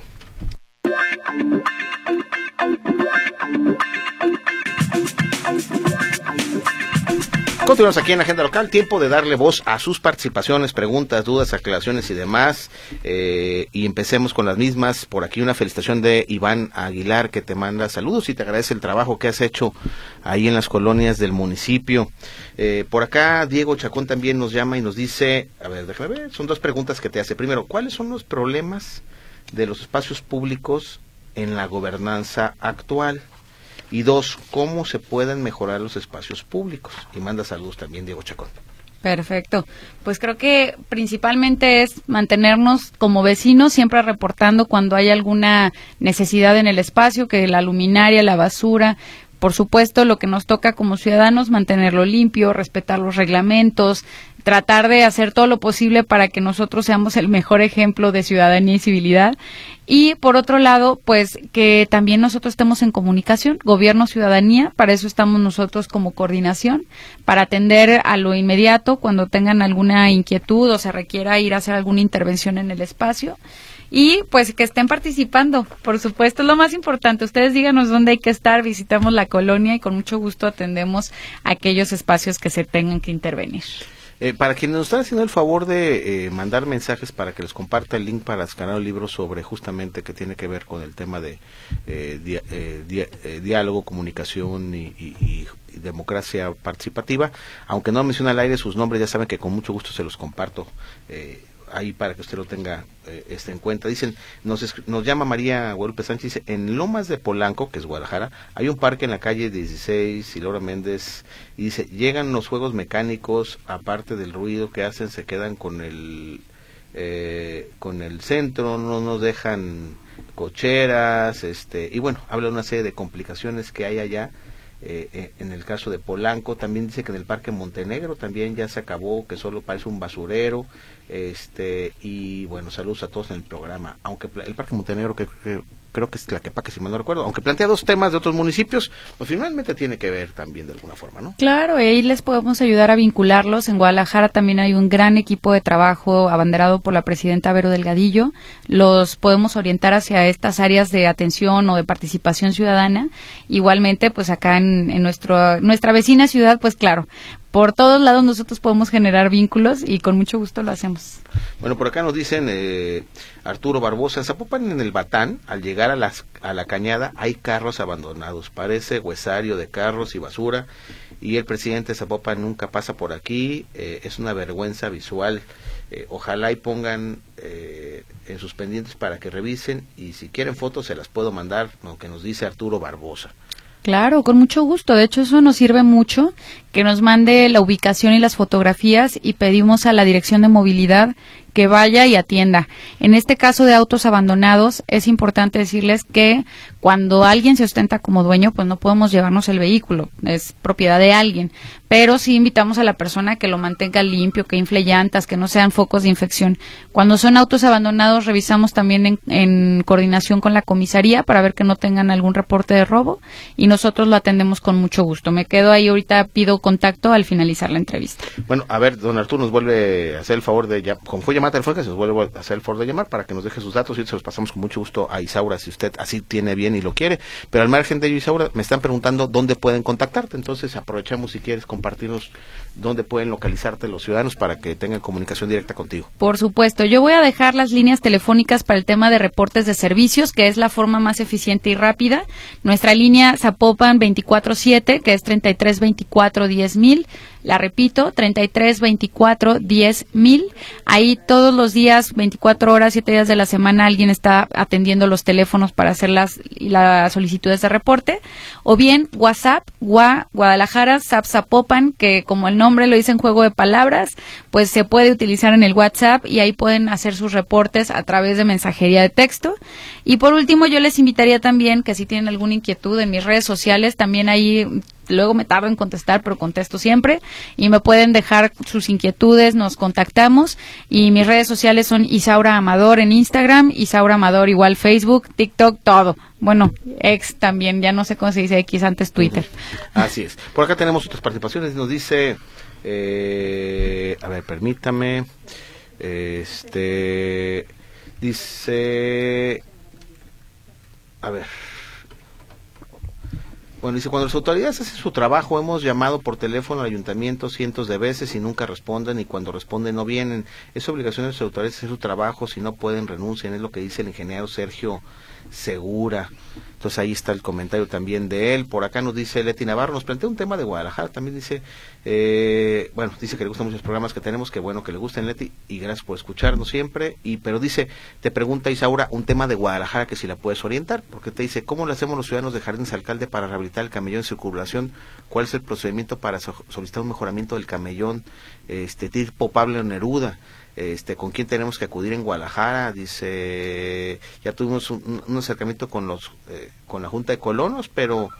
S2: Continuamos aquí en Agenda Local, tiempo de darle voz a sus participaciones, preguntas, dudas, aclaraciones y demás, y empecemos con las mismas. Por aquí una felicitación de Iván Aguilar, que te manda saludos y te agradece el trabajo que has hecho ahí en las colonias del municipio. Por acá Diego Chacón también nos llama y nos dice, a ver, déjame ver, son 2 preguntas que te hace. Primero, ¿cuáles son los problemas de los espacios públicos en la gobernanza actual? Y 2, ¿cómo se pueden mejorar los espacios públicos? Y manda saludos también Diego Chacón.
S3: Perfecto. Pues creo que principalmente es mantenernos como vecinos, siempre reportando cuando hay alguna necesidad en el espacio, que la luminaria, la basura. Por supuesto, lo que nos toca como ciudadanos, mantenerlo limpio, respetar los reglamentos, tratar de hacer todo lo posible para que nosotros seamos el mejor ejemplo de ciudadanía y civilidad. Y por otro lado, pues que también nosotros estemos en comunicación, gobierno-ciudadanía, para eso estamos nosotros como coordinación, para atender a lo inmediato cuando tengan alguna inquietud o se requiera ir a hacer alguna intervención en el espacio. Y pues que estén participando, por supuesto, es lo más importante. Ustedes díganos dónde hay que estar, visitamos la colonia y con mucho gusto atendemos aquellos espacios que se tengan que intervenir.
S2: Para quienes nos están haciendo el favor de mandar mensajes para que les comparta el link para escanear el libro sobre justamente que tiene que ver con el tema de diálogo, comunicación y democracia participativa, aunque no menciona al aire sus nombres, ya saben que con mucho gusto se los comparto ahí para que usted lo tenga en cuenta. Dicen, nos llama María Guadalupe Sánchez, dice, en Lomas de Polanco, que es Guadalajara, hay un parque en la calle 16 y Laura Méndez, y dice, llegan los juegos mecánicos, aparte del ruido que hacen, se quedan con el centro, no nos dejan cocheras, y bueno, habla de una serie de complicaciones que hay allá. En el caso de Polanco, también dice que en el Parque Montenegro también ya se acabó, que solo parece un basurero, y bueno, saludos a todos en el programa, aunque el Parque Montenegro creo que es Tlaquepaque, si mal no recuerdo, aunque plantea dos temas de otros municipios, pues finalmente tiene que ver también de alguna forma, ¿no?
S3: Claro, y ahí les podemos ayudar a vincularlos. En Guadalajara también hay un gran equipo de trabajo abanderado por la presidenta Vero Delgadillo. Los podemos orientar hacia estas áreas de atención o de participación ciudadana. Igualmente, pues acá en nuestra vecina ciudad, pues claro, por todos lados nosotros podemos generar vínculos y con mucho gusto lo hacemos.
S2: Bueno, por acá nos dicen Arturo Barbosa, en Zapopan, en el Batán, al llegar a la cañada hay carros abandonados, parece huesario de carros y basura, y el presidente de Zapopan nunca pasa por aquí, es una vergüenza visual. Ojalá y pongan en sus pendientes para que revisen, y si quieren fotos se las puedo mandar, lo que nos dice Arturo Barbosa.
S3: Claro, con mucho gusto. De hecho, eso nos sirve mucho, que nos mande la ubicación y las fotografías, y pedimos a la Dirección de Movilidad que vaya y atienda. En este caso de autos abandonados, es importante decirles que cuando alguien se ostenta como dueño, pues no podemos llevarnos el vehículo, es propiedad de alguien, pero sí invitamos a la persona que lo mantenga limpio, que infle llantas, que no sean focos de infección. Cuando son autos abandonados, revisamos también en coordinación con la comisaría para ver que no tengan algún reporte de robo, y nosotros lo atendemos con mucho gusto. Me quedo ahí, ahorita pido contacto al finalizar la entrevista.
S2: Bueno, a ver, don Arturo nos vuelve a hacer el favor de, como fue llamada telefónica, se nos vuelve a hacer el favor de llamar para que nos deje sus datos y se los pasamos con mucho gusto a Isaura, si usted así tiene bien y lo quiere. Pero al margen de ello, Isaura, me están preguntando dónde pueden contactarte, entonces aprovechamos si quieres compartirnos dónde pueden localizarte los ciudadanos para que tengan comunicación directa contigo.
S3: Por supuesto, yo voy a dejar las líneas telefónicas para el tema de reportes de servicios, que es la forma más eficiente y rápida. Nuestra línea Zapopan 24/7, que es 3324-10000, la repito, 3324-10000. Ahí todos los días, 24 horas, 7 días de la semana, alguien está atendiendo los teléfonos para hacer las solicitudes de reporte. O bien WhatsApp, Guadalajara, Zap Zapopan, que como el nombre lo dice en juego de palabras, pues se puede utilizar en el WhatsApp y ahí pueden hacer sus reportes a través de mensajería de texto. Y por último, yo les invitaría también que si tienen alguna inquietud en mis redes sociales, también ahí luego me tardo en contestar, pero contesto siempre, y me pueden dejar sus inquietudes, nos contactamos, y mis redes sociales son Isaura Amador en Instagram, Isaura Amador igual Facebook, TikTok, todo. Bueno, X también, ya no sé cómo se dice X, antes Twitter.
S2: Así es. Por acá tenemos otras participaciones, nos dice, a ver, permítame, dice, a ver, bueno, dice, cuando las autoridades hacen su trabajo, hemos llamado por teléfono al ayuntamiento cientos de veces y nunca responden, y cuando responden no vienen. Es obligación de las autoridades hacer su trabajo, si no pueden renuncian, es lo que dice el ingeniero Sergio Segura. Entonces ahí está el comentario también de él. Por acá nos dice Leti Navarro, nos plantea un tema de Guadalajara, también dice, bueno, dice que le gustan muchos programas que tenemos, que bueno que le gusten, Leti, y gracias por escucharnos siempre. Pero dice, te pregunta Isaura un tema de Guadalajara que si la puedes orientar, porque te dice, ¿cómo le hacemos los ciudadanos de Jardines Alcalde para rehabilitar el camellón en circulación? ¿Cuál es el procedimiento para solicitar un mejoramiento del camellón tipo Pablo Neruda? ¿Con quién tenemos que acudir en Guadalajara? Dice, ya tuvimos un acercamiento con la Junta de Colonos, pero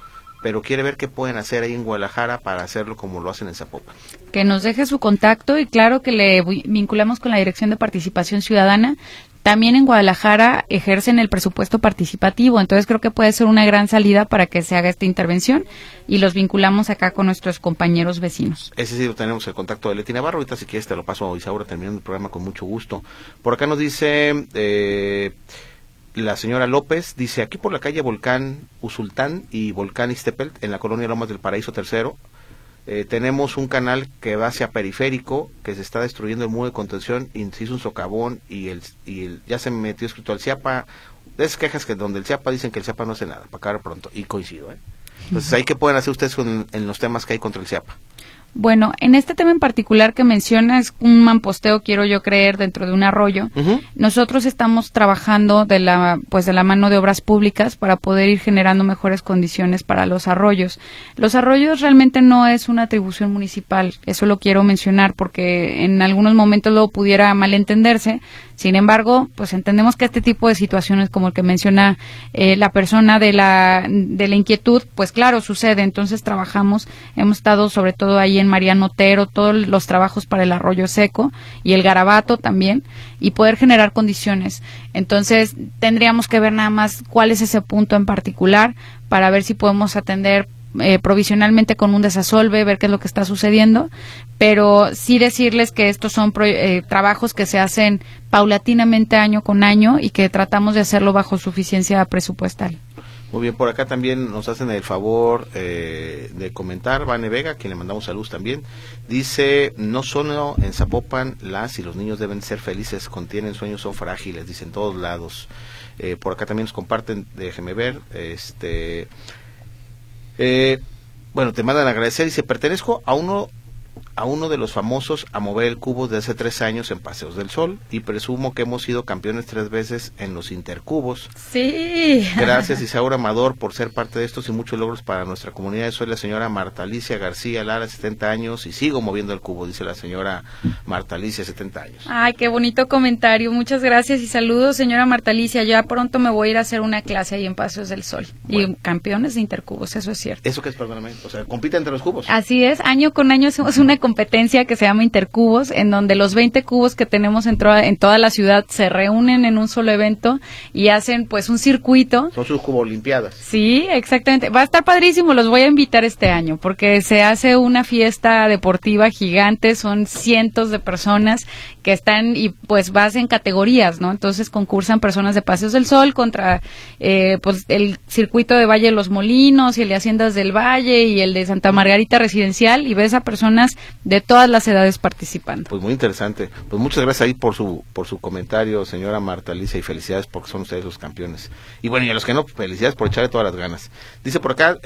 S2: pero quiere ver qué pueden hacer ahí en Guadalajara para hacerlo como lo hacen en Zapopan.
S3: Que nos deje su contacto y claro que le vinculamos con la Dirección de Participación Ciudadana. También en Guadalajara ejercen el presupuesto participativo, entonces creo que puede ser una gran salida para que se haga esta intervención y los vinculamos acá con nuestros compañeros vecinos.
S2: Ese sí lo tenemos, el contacto de Leti Navarro. Ahorita si quieres te lo paso a Isaura terminando el programa con mucho gusto. Por acá nos dice la señora López, dice aquí por la calle Volcán Usultán y Volcán Ixtepel, en la colonia Lomas del Paraíso Tercero, tenemos un canal que va hacia Periférico, que se está destruyendo el muro de contención y se hizo un socavón y ya se metió escrito al CIAPA, de esas quejas que donde el CIAPA dicen que el CIAPA no hace nada, para acabar pronto, y coincido. Entonces, ¿ahí qué pueden hacer ustedes en los temas que hay contra el CIAPA?
S3: Bueno, en este tema en particular que mencionas, un mamposteo, quiero yo creer, dentro de un arroyo, nosotros estamos trabajando de la mano de obras públicas para poder ir generando mejores condiciones para los arroyos. Los arroyos realmente no es una atribución municipal, eso lo quiero mencionar porque en algunos momentos lo pudiera malentenderse. Sin embargo, pues entendemos que este tipo de situaciones como el que menciona la persona de la inquietud, pues claro, sucede. Entonces trabajamos, hemos estado sobre todo ahí en Mariano Otero, todos los trabajos para el arroyo seco y el Garabato también, y poder generar condiciones. Entonces tendríamos que ver nada más cuál es ese punto en particular para ver si podemos atender provisionalmente con un desasolve, ver qué es lo que está sucediendo, pero sí decirles que estos son trabajos que se hacen paulatinamente año con año y que tratamos de hacerlo bajo suficiencia presupuestal.
S2: Muy bien, por acá también nos hacen el favor de comentar, Vane Vega, quien le mandamos saludos también, dice, no solo en Zapopan las y los niños deben ser felices, contienen sueños, son frágiles, dice en todos lados. Por acá también nos comparten, déjeme ver, bueno, te mandan a agradecer, dice, pertenezco a uno de los famosos a mover el cubo de hace 3 años en Paseos del Sol y presumo que hemos sido campeones 3 veces en los intercubos.
S3: Sí.
S2: Gracias Isaura Amador por ser parte de estos y muchos logros para nuestra comunidad. Soy la señora Marta Alicia García Lara, 70 años y sigo moviendo el cubo, dice la señora Marta Alicia, 70 años.
S3: Ay, qué bonito comentario, muchas gracias y saludos señora Marta Alicia, ya pronto me voy a ir a hacer una clase ahí en Paseos del Sol. Bueno. Y campeones de intercubos, eso es cierto.
S2: ¿Eso qué es, perdóname? O sea, ¿compiten entre los cubos?
S3: Así es, año con año hacemos una competencia que se llama Intercubos, en donde los 20 cubos que tenemos en toda la ciudad se reúnen en un solo evento y hacen pues un circuito.
S2: Son sus cubolimpiadas.
S3: Sí, exactamente. Va a estar padrísimo, los voy a invitar este año, porque se hace una fiesta deportiva gigante, son cientos de personas que están y pues vas en categorías, ¿no? Entonces concursan personas de Paseos del Sol contra pues el circuito de Valle de los Molinos y el de Haciendas del Valle y el de Santa Margarita Residencial, y ves a personas de todas las edades participando.
S2: Pues muy interesante. Pues muchas gracias ahí por su comentario, señora Marta Alicia, y felicidades porque son ustedes los campeones. Y bueno, y a los que no, felicidades por echarle todas las ganas. Dice por acá,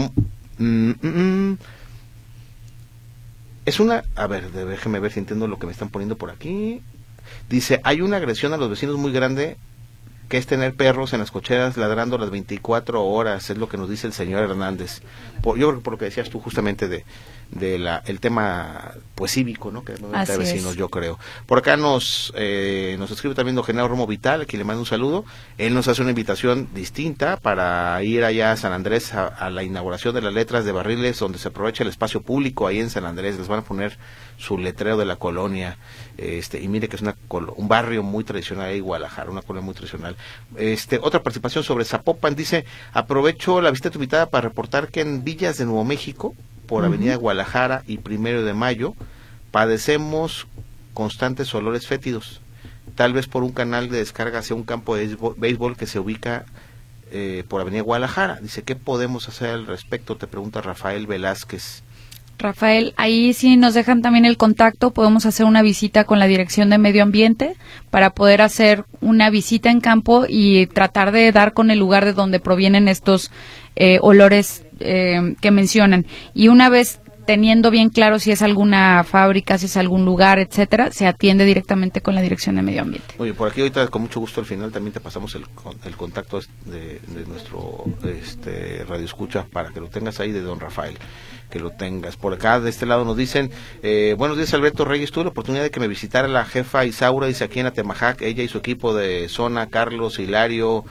S2: es una, a ver, déjeme ver si entiendo lo que me están poniendo por aquí. Dice, hay una agresión a los vecinos muy grande, que es tener perros en las cocheras ladrando las 24 horas, es lo que nos dice el señor Hernández. Yo creo que por lo que decías tú justamente de el tema pues cívico, ¿no? Que de vecinos, yo creo. Por acá nos escribe también don Genaro Romo Vital, a quien le mando un saludo. Él nos hace una invitación distinta para ir allá a San Andrés a la inauguración de las letras de barriles, donde se aprovecha el espacio público ahí en San Andrés. Les van a poner su letrero de la colonia, y mire que es un barrio muy tradicional ahí, Guadalajara, una colonia muy tradicional. Otra participación sobre Zapopan, dice, aprovecho la visita invitada para reportar que en Villas de Nuevo México, por Avenida Guadalajara y 1 de Mayo, padecemos constantes olores fétidos, tal vez por un canal de descarga hacia un campo de béisbol que se ubica por Avenida Guadalajara. Dice, ¿qué podemos hacer al respecto? Te pregunta Rafael Velázquez.
S3: Rafael, ahí sí nos dejan también el contacto, podemos hacer una visita con la Dirección de Medio Ambiente para poder hacer una visita en campo y tratar de dar con el lugar de donde provienen estos olores que mencionan. Y una vez teniendo bien claro si es alguna fábrica, si es algún lugar, etcétera, se atiende directamente con la Dirección de Medio Ambiente.
S2: Oye, por aquí ahorita con mucho gusto al final también te pasamos el contacto de nuestro radioescucha para que lo tengas ahí, de don Rafael, que lo tengas. Por acá de este lado nos dicen, buenos días Alberto Reyes, tuve la oportunidad de que me visitara la jefa Isaura, dice aquí en Atemajac, ella y su equipo de zona, Carlos, Hilario,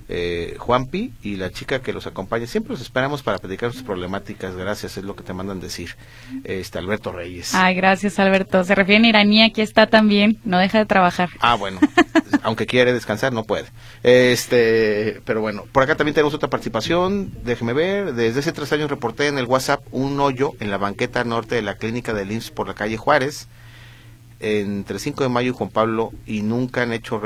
S2: Juanpi y la chica que los acompaña. Siempre los esperamos para platicar sus problemáticas. Gracias, es lo que te mandan decir. Alberto Reyes.
S3: Ay, gracias, Alberto. Se refiere a Iraní, aquí está también, no deja de trabajar.
S2: Ah, bueno, aunque quiere descansar, no puede. Pero bueno, por acá también tenemos otra participación, déjeme ver. Desde hace 3 años reporté en el WhatsApp un hoyo en la banqueta norte de la clínica del IMSS por la calle Juárez, entre 5 de mayo y Juan Pablo, y nunca han hecho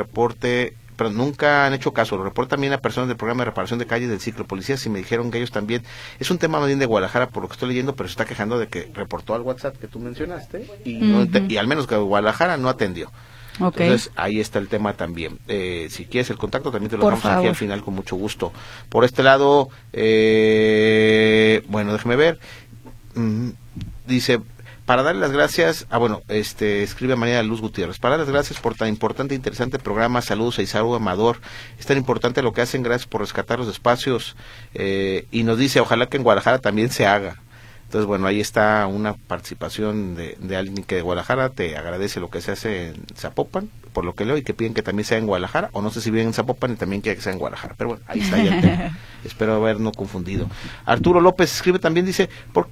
S2: caso. Lo reportan también a personas del programa de reparación de calles del ciclo policías y me dijeron que ellos también, es un tema más bien de Guadalajara por lo que estoy leyendo, pero se está quejando de que reportó al WhatsApp que tú mencionaste y al menos que Guadalajara no atendió.
S3: Okay.
S2: Entonces ahí está el tema también. Si quieres el contacto también te lo damos aquí al final con mucho gusto. Por este lado, bueno, déjeme ver. Dice, para darle las gracias, escribe María Luz Gutiérrez, para dar las gracias por tan importante e interesante programa. Saludos a Isaú Amador, es tan importante lo que hacen, gracias por rescatar los espacios, y nos dice, ojalá que en Guadalajara también se haga. Entonces, bueno, ahí está una participación de alguien que de Guadalajara te agradece lo que se hace en Zapopan, por lo que leo, y que piden que también sea en Guadalajara, o no sé si viven en Zapopan y también quiere que sea en Guadalajara, pero bueno, ahí está ya el tema. Espero haber no confundido. Arturo López escribe también, dice,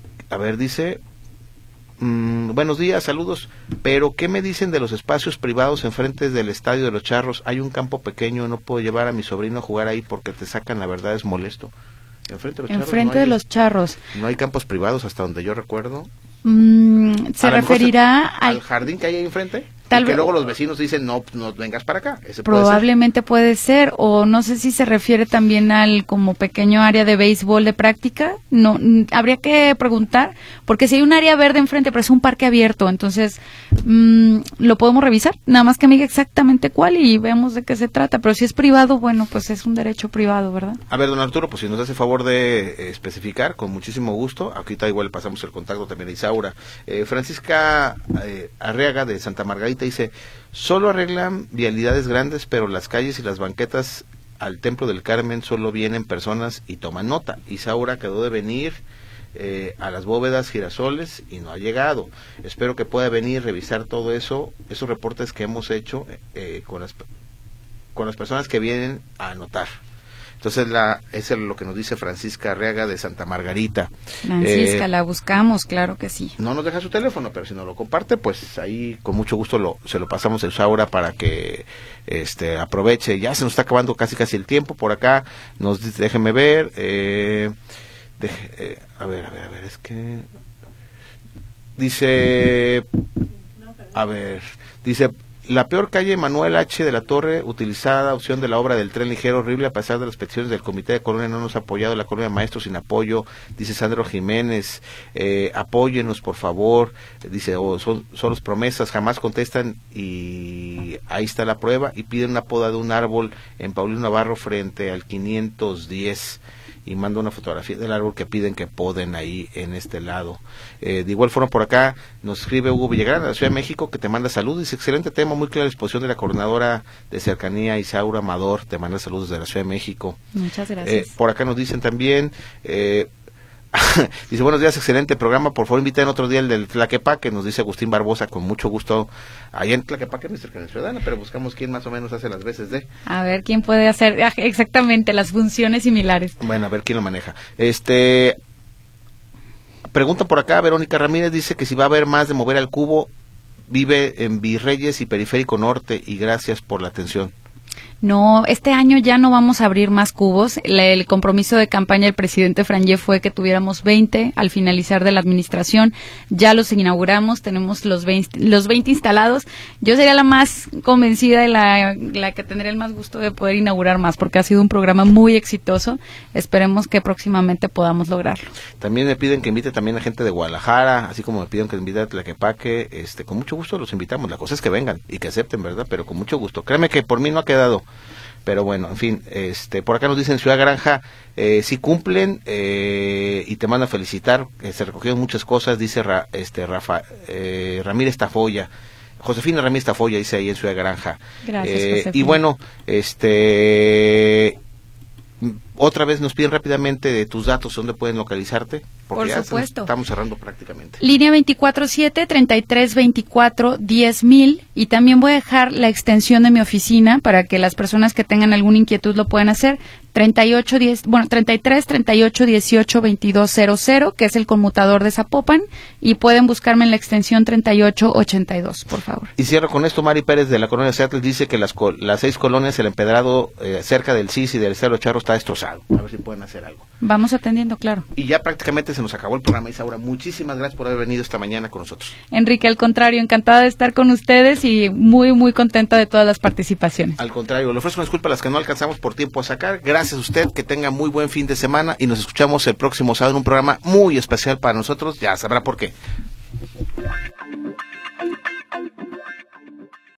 S2: buenos días, saludos, pero ¿qué me dicen de los espacios privados enfrente del Estadio de los Charros? Hay un campo pequeño, no puedo llevar a mi sobrino a jugar ahí porque te sacan, la verdad es molesto.
S3: Enfrente de los Charros.
S2: No hay campos privados hasta donde yo recuerdo.
S3: ¿Se referirá
S2: al jardín que hay ahí enfrente?
S3: Tal
S2: que
S3: vez
S2: luego los vecinos dicen, no vengas para acá.
S3: Probablemente puede ser, o no sé si se refiere también al como pequeño área de béisbol de práctica. No, habría que preguntar, porque si hay un área verde enfrente, pero es un parque abierto, entonces lo podemos revisar, nada más que me diga exactamente cuál y vemos de qué se trata, pero si es privado, bueno, pues es un derecho privado, ¿verdad?
S2: A ver, don Arturo, pues si nos hace favor de especificar, con muchísimo gusto. Ahorita igual pasamos el contacto también a Isaura. Francisca Arriaga de Santa Margarita dice, solo arreglan vialidades grandes, pero las calles y las banquetas al Templo del Carmen solo vienen personas y toman nota. Isaura quedó de venir a las bóvedas Girasoles y no ha llegado. Espero que pueda venir, revisar todo eso, esos reportes que hemos hecho con las personas que vienen a anotar. Entonces, eso es lo que nos dice Francisca Arriaga de Santa Margarita.
S3: Francisca, la buscamos, claro que sí.
S2: No nos deja su teléfono, pero si nos lo comparte, pues ahí con mucho gusto se lo pasamos a Isaura para que aproveche. Ya se nos está acabando casi el tiempo. Por acá nos dice, déjeme ver. A ver, es que dice, dice, la peor calle Manuel H. de la Torre, utilizada opción de la obra del tren ligero, horrible a pesar de las peticiones del Comité de Colonia, no nos ha apoyado la Colonia Maestros sin apoyo, dice Sandro Jiménez, apóyenos por favor, dice, son las promesas, jamás contestan y ahí está la prueba, y piden una poda de un árbol en Paulino Navarro frente al 510, y manda una fotografía del árbol que piden que poden ahí en este lado. De igual forma por acá nos escribe Hugo Villagrán de la Ciudad de México, que te manda saludos, dice, excelente tema, muy clara exposición de la coordinadora de cercanía Isaura Amador, te manda saludos de la Ciudad de México.
S3: Muchas gracias.
S2: Por acá nos dicen también, dice, buenos días, excelente programa, por favor inviten otro día el del Tlaquepaque, nos dice Agustín Barbosa, con mucho gusto, allá en Tlaquepaque, nuestra cercanía ciudadana, pero buscamos quién más o menos hace las veces de...
S3: A ver, quién puede hacer exactamente las funciones similares.
S2: Bueno, a ver quién lo maneja. Pregunta por acá, Verónica Ramírez dice que si va a haber más de mover al cubo, vive en Virreyes y Periférico Norte, y gracias por la atención.
S3: No, este año ya no vamos a abrir más cubos. El compromiso de campaña del presidente Franje fue que tuviéramos 20 al finalizar de la administración. Ya los inauguramos, tenemos los 20 instalados. Yo sería la más convencida y la que tendría el más gusto de poder inaugurar más, porque ha sido un programa muy exitoso. Esperemos que próximamente podamos lograrlo.
S2: También me piden que invite también a gente de Guadalajara, así como me piden que invite a Tlaquepaque. Con mucho gusto los invitamos. La cosa es que vengan y que acepten, ¿verdad? Pero con mucho gusto. Créeme que por mí no ha quedado. Pero bueno, en fin, por acá nos dicen Ciudad Granja, sí cumplen y te manda a felicitar, se recogieron muchas cosas, dice Ramírez Tafoya, Josefina Ramírez Tafoya dice ahí en Ciudad Granja.
S3: Gracias, Josefina.
S2: Y bueno, otra vez nos piden rápidamente de tus datos, ¿dónde pueden localizarte? porque
S3: Por
S2: ya
S3: supuesto.
S2: estamos cerrando prácticamente.
S3: Línea 24-7-33-24-10,000, y también voy a dejar la extensión de mi oficina para que las personas que tengan alguna inquietud lo puedan hacer. 33-38-18-2200, que es el conmutador de Zapopan, y pueden buscarme en la extensión 3882, por favor.
S2: Y cierro con esto. Mari Pérez de la colonia Seattle dice que las 6 colonias, el empedrado cerca del CIS y del Estero Charro está destrozado. A ver si pueden hacer algo.
S3: Vamos atendiendo, claro.
S2: Y ya prácticamente se nos acabó el programa, Isaura. Muchísimas gracias por haber venido esta mañana con nosotros.
S3: Enrique, al contrario, encantada de estar con ustedes y muy, muy contenta de todas las participaciones.
S2: Al contrario, le ofrezco una disculpa a las que no alcanzamos por tiempo a sacar. Gracias a usted, que tenga muy buen fin de semana y nos escuchamos el próximo sábado en un programa muy especial para nosotros. Ya sabrá por qué.